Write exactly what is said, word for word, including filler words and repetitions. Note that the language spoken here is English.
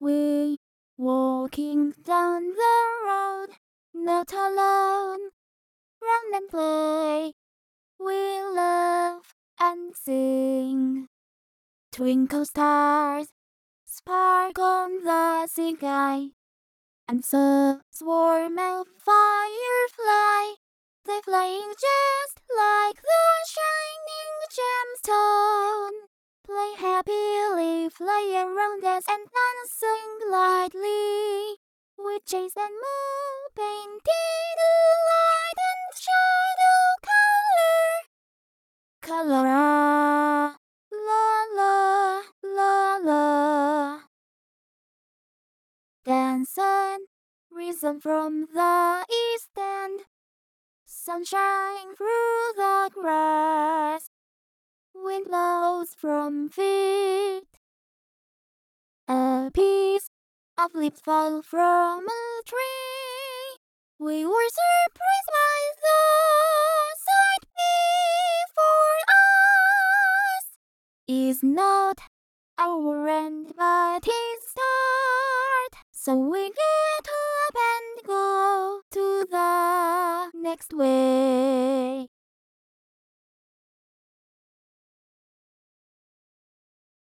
We walking down the road, not alone. Run and play, we laugh and sing. Twinkle stars spark on the sky, and so swarm of firefly. They're flying just like the shining gemstone. Play happily, fly around us and dancing lightly. We chase and move, painted light and shadow color. Color, la la, la la. Dance and risen from the east end. Sunshine through the grass. Wind blows from feet. A piece of leaves fall from a tree. We were surprised by the sight before us. Is not our end, but its start. So we get up and go to the next way.